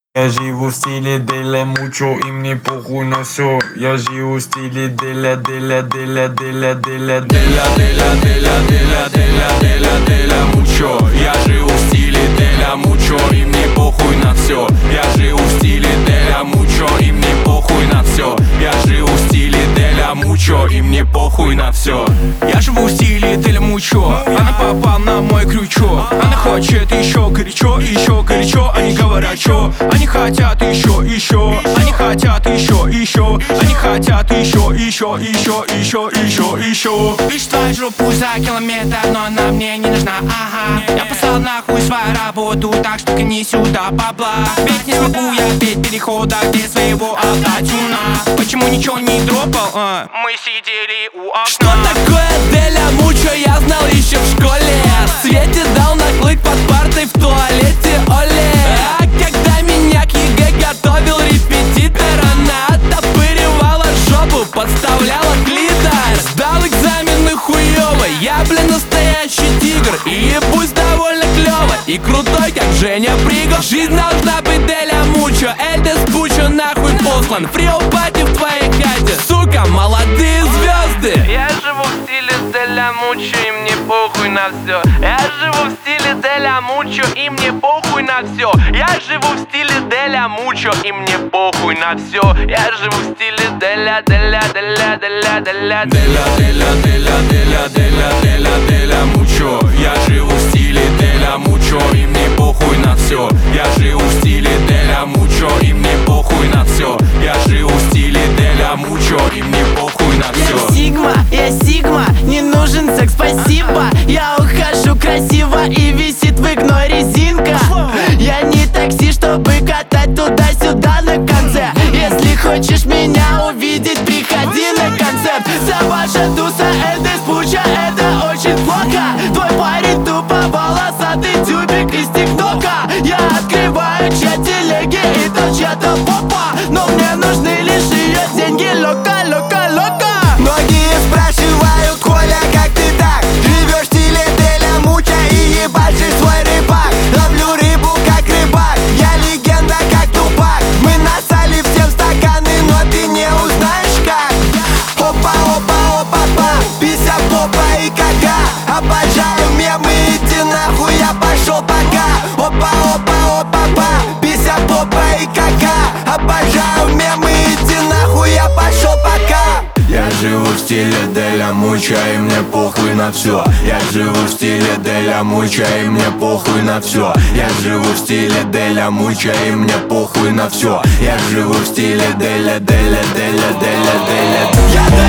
Я живу в стиле Деля Мучо, и мне похуй на все. Я живу в стиле Деля Мучо. Я живу в стиле Деля Мучо, и мне похуй на все. Я живу в стиле Деля Мучо, и мне похуй на все. Я живу в стиле Деля Мучо, и мне похуй на все. Я живу в стиле Деля Мучо, она попала на мой крючок. Она хочет еще горячо, они говорят, что они хотят еще, они хотят еще, они хотят еще. Лишь твою жопу за километр, но она мне не нужна, ага. Я послал нахуй свою работу, так что гони сюда бабла. Ведь не смогу я петь перехода, где своего автотюна. Почему ничего не дропал, Мы сидели у окна. Что такое Деля Мучо, я знал еще в школе. Свете дал наклык под партой в туалете, оле. А когда меня к ЕГЭ готовил репетитор, она оттопыривала жопу, подставляла клитор. Сдал экзамены хуёво, я, настоящий тигр. И ебусь довольно клёво, и крутой, как Женя Пригов. Жизнь должна быть Деля Мучо, Эльдес Пучо нахуй послан. Фрио-пати в твоей хате, сука, молодые звезды. Я живу в стиле Деля Мучо, и мне похуй на все. Я живу в стиле Деля Мучо, и мне похуй на все. Я живу в стиле Деля Мучо, и мне похуй на все. Я живу в стиле Деля Мучо. Я живу в стиле Деля Мучо, и мне похуй на все. Я живу в стиле Деля Мучо, и мне похуй на все. Я живу в стиле Деля Мучо, и мне похуй на все. Я Сигма, не нужен секс, спасибо. Я ухожу красиво, и висит в игной резинка. Я не такси, чтобы катать туда-сюда на конце. Если хочешь меня увидеть, приходи на концерт. Саваша Туса, Эльдес Пучо, это очень плохо. Твой парень тупо волосатый тюбик из тиктока. Я открываю чат телеги и то чья-то попа. Но мне нужны лишь ее деньги, лока. Многие спрашивают, Коля, как ты так живешь в стиле Деля Мучо и ебашишь свой рыбак. Ловлю рыбу как рыбак, я легенда как Тупак. Мы насали всем стаканы, но ты не узнаешь как. Опа, пися, попа и кака. Обожаю мемы, иди нахуй, я пошел пока. Опа, пися, попа и кака. Обожаю мемы, иди нахуй, я пошел пока. Я живу в стиле Деля Мучо, и мне похуй на все. Я живу в стиле Деля Мучо, и мне похуй на все. Я живу в стиле Деля Мучо, и мне похуй на все. Я живу в стиле Деля. Я